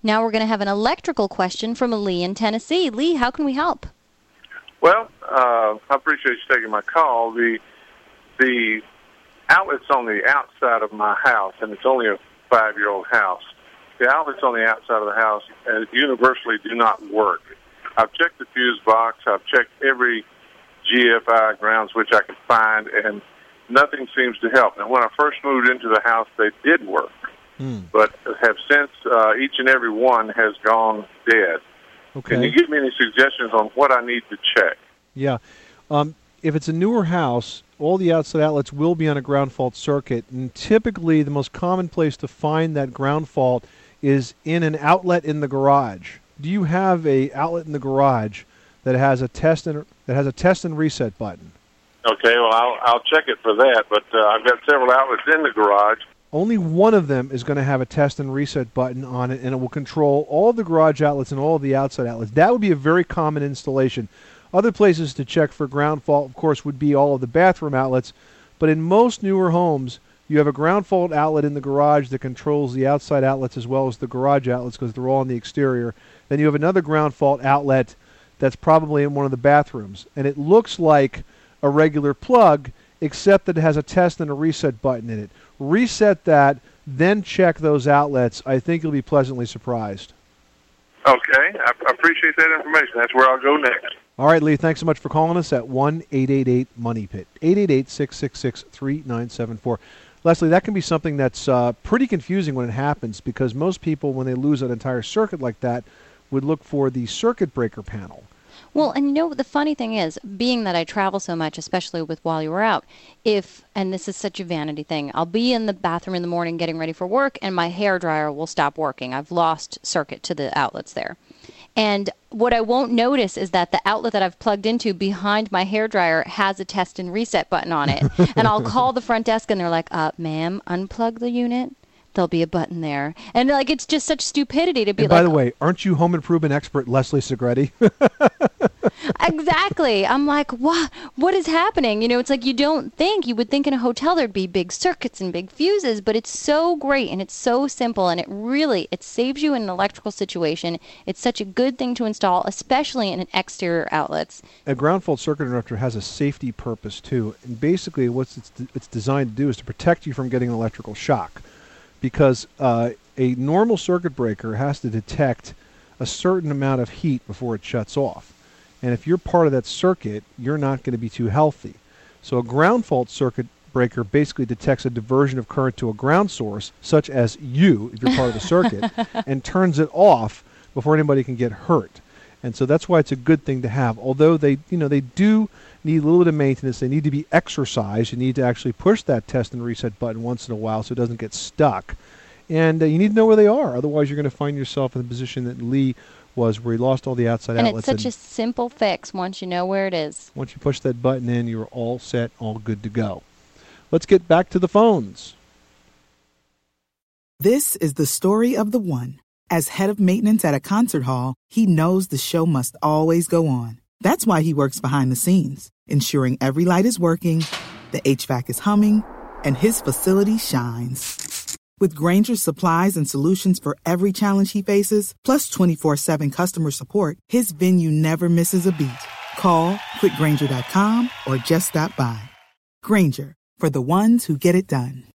Now we're going to have an electrical question from Lee in Tennessee. Lee, how can we help? Well, I appreciate you taking my call. The outlet's on the outside of my house, and it's only a 5-year-old house. The outlets on the outside of the house universally do not work. I've checked the fuse box. I've checked every GFI ground switch I could find, and nothing seems to help. Now, when I first moved into the house, they did work, but have since each and every one has gone dead. Okay. Can you give me any suggestions on what I need to check? Yeah. If it's a newer house, all the outside outlets will be on a ground fault circuit, and typically the most common place to find that ground fault is in an outlet in the garage. Do you have a outlet in the garage that has a test and reset button? Okay, well, I'll check it for that, but I've got several outlets in the garage. Only one of them is going to have a test and reset button on it, and it will control all the garage outlets and all of the outside outlets. That would be a very common installation. Other places to check for ground fault, of course, would be all of the bathroom outlets, but in most newer homes, you have a ground fault outlet in the garage that controls the outside outlets as well as the garage outlets because they're all on the exterior. Then you have another ground fault outlet that's probably in one of the bathrooms, and it looks like a regular plug, except that it has a test and a reset button in it. Reset that, then check those outlets. I think you'll be pleasantly surprised. Okay, I appreciate that information. That's where I'll go next. All right, Lee, thanks so much for calling us at 1-888-MONEY-PIT, 888-666-3974. Leslie, that can be something that's pretty confusing when it happens because most people, when they lose an entire circuit like that, would look for the circuit breaker panel. Well, and you know, the funny thing is, being that I travel so much, especially with while you were out, and this is such a vanity thing, I'll be in the bathroom in the morning getting ready for work, and my hairdryer will stop working. I've lost circuit to the outlets there. And what I won't notice is that the outlet that I've plugged into behind my hairdryer has a test and reset button on it. And I'll call the front desk, and they're like, ma'am, unplug the unit. There'll be a button there. And, like, it's just such stupidity to be and like... by the way, aren't you home improvement expert Leslie Segretti? Exactly. I'm like, what is happening? You know, it's like you would think in a hotel there'd be big circuits and big fuses, but it's so great and it's so simple, and it saves you in an electrical situation. It's such a good thing to install, especially in exterior outlets. A ground fault circuit interrupter has a safety purpose too, and basically what it's designed to do is to protect you from getting an electrical shock. Because a normal circuit breaker has to detect a certain amount of heat before it shuts off. And if you're part of that circuit, you're not going to be too healthy. So a ground fault circuit breaker basically detects a diversion of current to a ground source, such as you, if you're part of the circuit, and turns it off before anybody can get hurt. And so that's why it's a good thing to have. Although they do need a little bit of maintenance, they need to be exercised. You need to actually push that test and reset button once in a while so it doesn't get stuck. And you need to know where they are. Otherwise, you're going to find yourself in the position that Lee was, where he lost all the outside outlets. And it's such a simple fix once you know where it is. Once you push that button in, you're all set, all good to go. Let's get back to the phones. This is the story of the one. As head of maintenance at a concert hall, he knows the show must always go on. That's why he works behind the scenes, ensuring every light is working, the HVAC is humming, and his facility shines. With Grainger's supplies and solutions for every challenge he faces, plus 24/7 customer support, his venue never misses a beat. Call quickgrainger.com or just stop by. Grainger, for the ones who get it done.